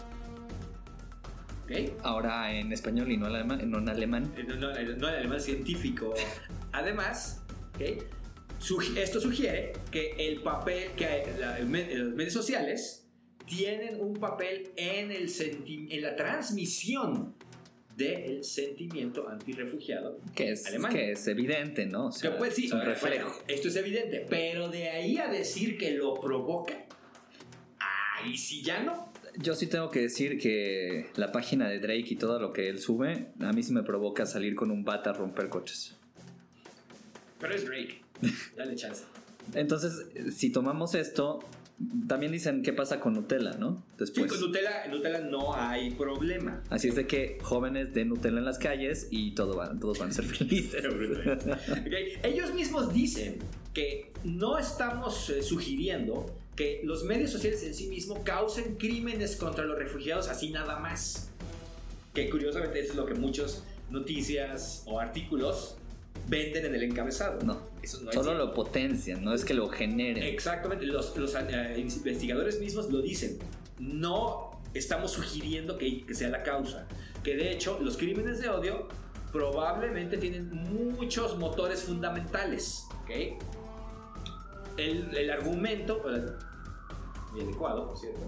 ¿Okay? Ahora en español y no en alemán. No en alemán. No, no, no en alemán científico. Además, ¿okay? Esto sugiere que el papel que la, los medios sociales tienen un papel en, el senti- en la transmisión del sentimiento antirrefugiado Que es, alemán. que es evidente, ¿no? O sea, Que pues, sí, es un bueno, reflejo. esto es evidente, pero de ahí a decir que lo provoca, ahí sí ya no. Yo sí tengo que decir que la página de Drake y todo lo que él sube, a mí sí me provoca salir con un bat a romper coches. Pero es Drake, dale chance. Entonces, si tomamos esto, también dicen qué pasa con Nutella, ¿no? Sí, Después. con Nutella, Nutella no hay problema. Así es de que jóvenes den Nutella en las calles y todo van, todos van a ser felices. Okay. Ellos mismos dicen que no estamos eh, sugiriendo que los medios sociales en sí mismos causen crímenes contra los refugiados así nada más. Que curiosamente eso es lo que muchas noticias o artículos venden en el encabezado. No, eso no es solo cierto. lo potencian, no es que lo generen. Exactamente, los, los eh, investigadores mismos lo dicen. No estamos sugiriendo que, que sea la causa. Que de hecho, los crímenes de odio probablemente tienen muchos motores fundamentales. ¿Okay? El, el argumento, muy adecuado, por cierto.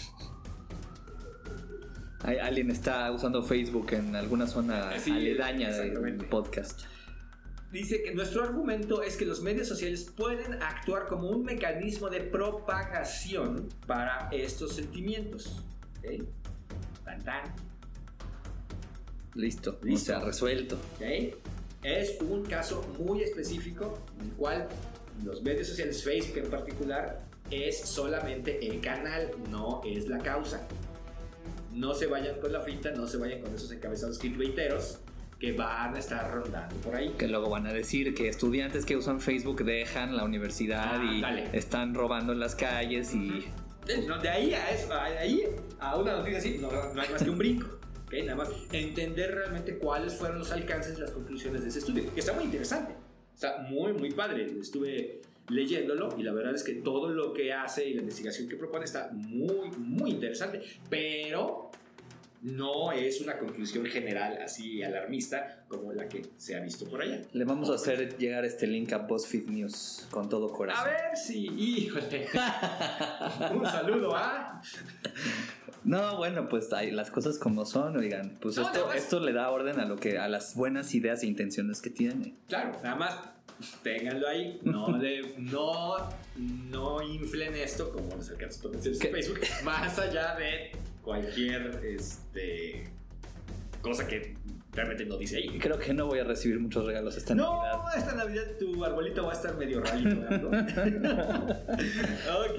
Hay- Alguien está usando Facebook en alguna zona Sí, aledaña del exactamente. podcast. Dice que nuestro argumento es que los medios sociales pueden actuar como un mecanismo de propagación para estos sentimientos. ¿Okay? Tan, tan. Listo, Listo. o sea, resuelto. ¿Okay? Es un caso muy específico en el cual los medios sociales, Facebook en particular, es solamente el canal, no es la causa. No se vayan con la finta, no se vayan con esos encabezados clickbaiteros que van a estar rondando por ahí. Que luego van a decir que estudiantes que usan Facebook dejan la universidad Ah, y dale. están robando en las calles y... De, no, de ahí a eso, a, de ahí a una noticia así, no, no hay más que un brinco. ¿Okay? Nada más entender realmente cuáles fueron los alcances y las conclusiones de ese estudio. Que está muy interesante. Está muy, muy padre. Estuve leyéndolo y la verdad es que todo lo que hace y la investigación que propone está muy, muy interesante. Pero no es una conclusión general así alarmista como la que se ha visto por allá. Le vamos a hacer llegar este link a BuzzFeed News con todo A corazón. ver si, híjole. Un saludo a... No, bueno, pues hay las cosas como son, oigan. Pues No, esto, nada más. esto le da orden a lo que, a las buenas ideas e intenciones que tiene. Claro, nada más ténganlo ahí, no, de, no, no inflen esto como los alcances potenciales de ¿Qué? Facebook, más allá de cualquier este, cosa que realmente no dice ahí. Creo que no voy a recibir muchos regalos esta No, Navidad. esta Navidad tu arbolito va a estar medio rarito, ¿no? Ok,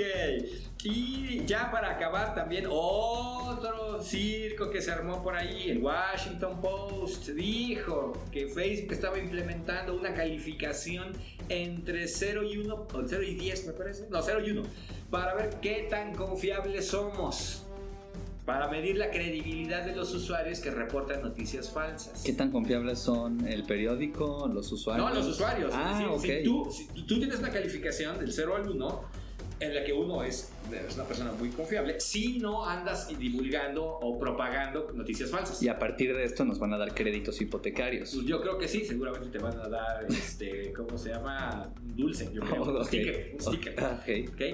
y ya para acabar también otro circo que se armó por ahí. El Washington Post dijo que Facebook estaba implementando una calificación entre cero y uno, o cero y diez me parece, no, cero y uno, para ver qué tan confiables somos, para medir la credibilidad de los usuarios que reportan noticias falsas. ¿Qué tan confiables son el periódico, los usuarios? No, los usuarios. Ah, es decir, ok. si, tú, si tú tienes una calificación del cero al uno, en la que uno es, es una persona muy confiable, si no andas divulgando o propagando noticias falsas. Y a partir de esto nos van a dar créditos hipotecarios. Pues yo creo que sí, seguramente te van a dar, este, ¿cómo se llama? Dulce, yo creo. Oh, Un ok. sticker. Un sticker. Ah, ok. ¿Ok?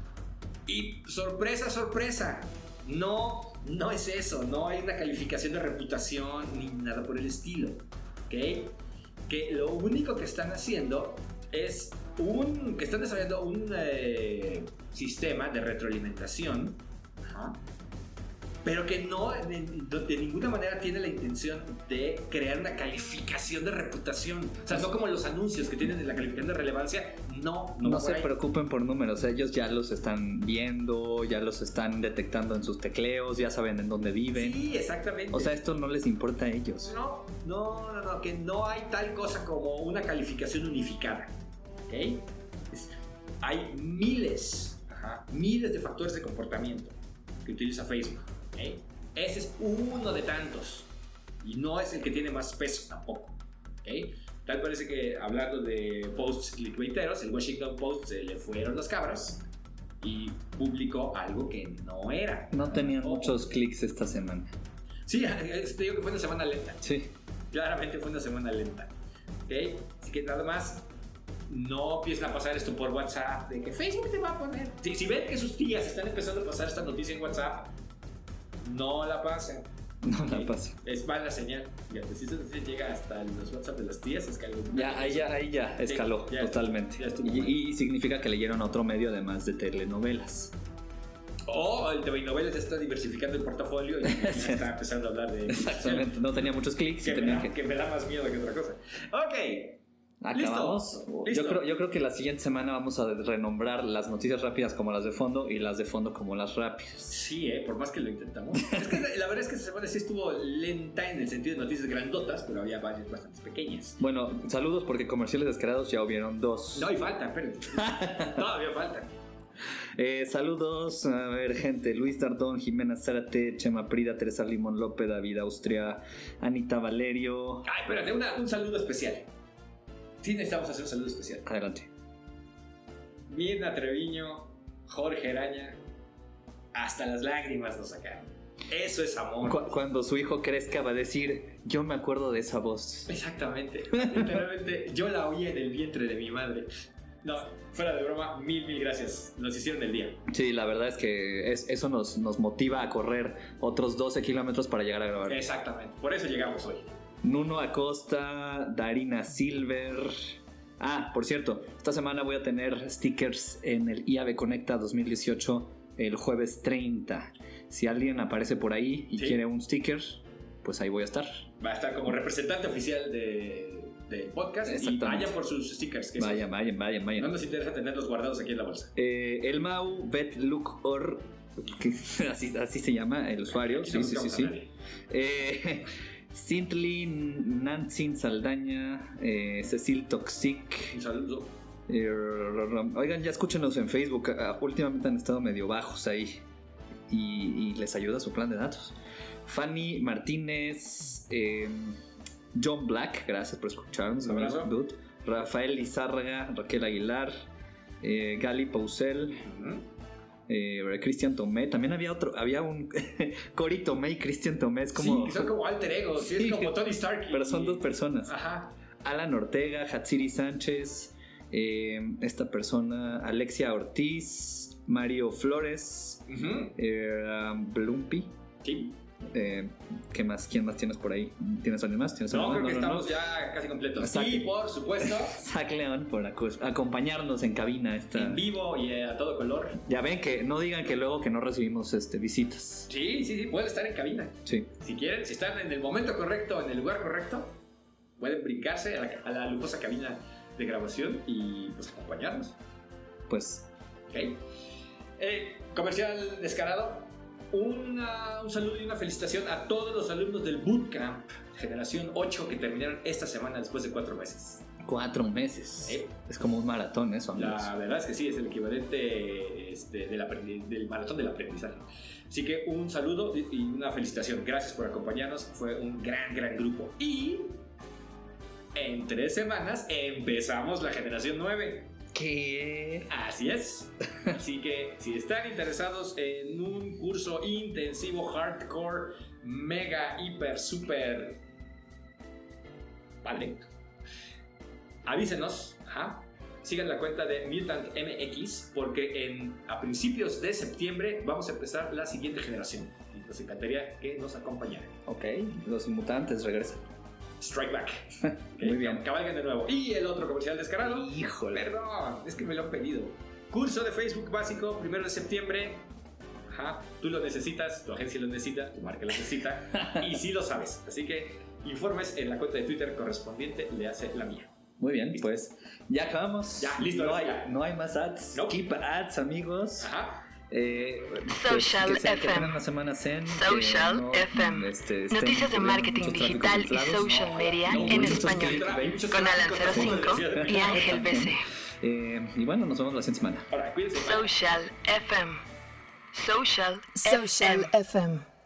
Y sorpresa, sorpresa. No, no es eso. No hay una calificación de reputación ni nada por el estilo. ¿Ok? Que lo único que están haciendo es un... que están desarrollando un eh, sistema de retroalimentación. Ajá. Pero que no de, de ninguna manera tiene la intención de crear una calificación de reputación. O sea, no como los anuncios que tienen la calificación de relevancia. No, no, No va por se ahí. preocupen por números, ellos ya los están viendo, ya los están detectando en sus tecleos, ya saben en dónde viven. Sí, exactamente. O sea, esto no les importa a ellos. No, no, no, no, que no hay tal cosa como una calificación unificada. ¿Ok? Es- hay miles, ajá, miles de factores de comportamiento que utiliza Facebook. ¿Ok? Ese es uno de tantos. Y no es el que tiene más peso tampoco. ¿Ok? Tal parece que, hablando de posts clickbaiteros, el Washington Post se le fueron las cabras y publicó algo que no era. No tenían Ojo. muchos clics esta semana. Sí, te digo que fue una semana lenta. Sí. Claramente fue una semana lenta. ¿Ok? Así que nada más, no empiecen a pasar esto por WhatsApp, de que Facebook te va a poner. Si, si ven que sus tías están empezando a pasar esta noticia en WhatsApp, no la pasen. No la ¿Ok? pasa. Es mala señal. Fíjate, si esta noticia llega hasta los WhatsApp de las tías, es que algo. Ya, ahí ya, ahí ya escaló Sí, ya totalmente. estuvo, ya estuvo y, mal. y significa que leyeron otro medio además de telenovelas. O el T V Novelas ya está diversificando el portafolio y ya está empezando a hablar de. Exactamente. No tenía muchos clics y Que me, tenían da, que... que me da más miedo que otra cosa. Ok. ¿Acabamos? Listo. Yo creo, yo creo que la siguiente semana vamos a renombrar las noticias rápidas como las de fondo y las de fondo como las rápidas. Sí, eh, por más que lo intentamos. Es que la verdad es que esta semana sí estuvo lenta en el sentido de noticias grandotas, pero había varias bastante pequeñas. Bueno, saludos porque comerciales descarados ya hubieron dos. No, y falta, espérate. Todavía falta. Eh, saludos, a ver, gente: Luis Dardón, Jimena Zárate, Chema Prida, Teresa Limón López, David Austria, Anita Valerio. Ay, espérate, una- un saludo especial. Sí necesitamos hacer un saludo especial. Adelante. Mirna Treviño, Jorge Araña, hasta las lágrimas nos sacaron. Eso es amor. Cu- cuando su hijo crezca va a decir: yo me acuerdo de esa voz. Exactamente. Literalmente, yo la oí en el vientre de mi madre. No, fuera de broma, mil, mil gracias. Nos hicieron el día. Sí, la verdad es que es- eso nos, nos motiva a correr otros doce kilómetros para llegar a grabar. Exactamente. Por eso llegamos hoy. Nuno Acosta, Darina Silver. Ah, por cierto, esta semana voy a tener stickers en el I A B Conecta dos mil dieciocho el jueves treinta. Si alguien aparece por ahí y Sí. quiere un sticker, pues ahí voy a estar. Va a estar como representante oficial de, del podcast y Exactamente. vayan por sus stickers. Que Vayan, esos vayan, vayan, vayan. no nos interesa tenerlos guardados aquí en la bolsa. Eh, el Mau Bet Look Or, que así, así se llama el usuario. Aquí Sí, no sí, sí, buscamos a sí. nadie. Eh, Cintly Nancy Saldaña, eh, Cecil Toxic. Un saludo. eh, Oigan, ya escúchenos en Facebook. ah, Últimamente han estado medio bajos ahí. Y, y les ayuda su plan de datos. Fanny Martínez, eh, John Black, gracias por escucharnos. Un abrazo. Dude. Rafael Lizárraga, Raquel Aguilar, eh, Gali Pousel, Ujú. eh, Cristian Tomé. También había otro, había un Cory Tomé y Cristian Tomé. Es como, Sí, que son como alter egos. Sí, Sí. es como Tony Stark. y- pero son dos personas. Ajá. Alan Ortega, Hatsiri Sánchez, eh, esta persona, Alexia Ortiz, Mario Flores, Ujú. eh, um, Blumpy. Sí. Eh, ¿Qué más? ¿Quién más tienes por ahí? ¿Tienes alguien más? ¿Tienes No, alguien creo que más? No, no, estamos ya casi completos. Exacto. Y por supuesto, no. Zach León por acu- acompañarnos en cabina. Esta... en vivo y a todo color. Ya ven que no digan que luego que no recibimos este, visitas. Sí, sí, sí, pueden estar en cabina. Sí. Si quieren, si están en el momento correcto, en el lugar correcto, pueden brincarse a la, a la lujosa cabina de grabación y pues acompañarnos. Pues ¿Ok? Eh, comercial descarado. Una- un saludo y una felicitación a todos los alumnos del Bootcamp Generación ocho que terminaron esta semana después de cuatro meses. cuatro meses. Eh. Es como un maratón eso, amigos. La verdad es que sí, es el equivalente este, del, aprendi- del maratón del aprendizaje. Así que un saludo y y una felicitación. Gracias por acompañarnos. Fue un gran, gran grupo. Y en tres semanas empezamos la generación nueve. ¿Qué? Así es. Así que si están interesados en un curso intensivo, hardcore, mega, hiper, super... Vale. Avísenos. Ajá. Sigan la cuenta de Mutant M X porque en, a principios de septiembre vamos a empezar la siguiente generación. Y nos encantaría que nos acompañaran. Ok, los mutantes regresan. Strike Back. Muy bien. Cabalguen de nuevo. Y el otro comercial descarado. Híjole. Perdón, es que me lo han pedido. Curso de Facebook básico, primero de septiembre. Ajá, tú lo necesitas, tu agencia lo necesita, tu marca lo necesita. Y sí lo sabes. Así que informes en la cuenta de Twitter correspondiente, le hace la mía. Muy bien, pues ya acabamos. Ya, listo, No ahora hay, sí, ya. no hay más ads. No. Keep ads, amigos. Ajá. Eh, Social que, sea, que F M. tengan una semana zen. que Social no, F M. este, estén Noticias de con marketing muchos tráficos digital y inflados. social media No, en muchos español. tráficos. Con Alan cero cinco y Ángel B C. Eh, y bueno, nos vemos la siguiente semana. Ahora, cuídense. Social F M. Social, Social F M. F M.